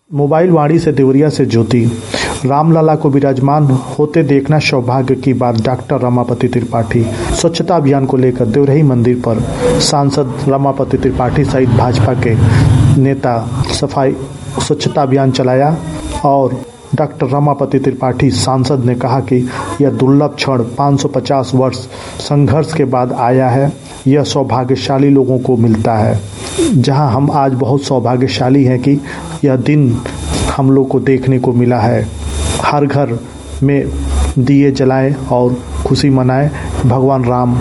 Mobile वाणी से देवरिया से ज्योति। रामलला को विराजमान होते देखना सौभाग्य की बात, डॉक्टर रमापति त्रिपाठी। स्वच्छता अभियान को लेकर देवरही मंदिर पर सांसद रमापति त्रिपाठी सहित भाजपा के नेता स्वच्छता अभियान चलाया और डॉक्टर रमापति त्रिपाठी सांसद ने कहा कि यह दुर्लभ क्षण 550 वर्ष संघर्ष के बाद आया है। यह सौभाग्यशाली लोगों को मिलता है, जहां हम आज बहुत सौभाग्यशाली हैं कि यह दिन हम लोग को देखने को मिला है। हर घर में दिए जलाएं और खुशी मनाएं। भगवान राम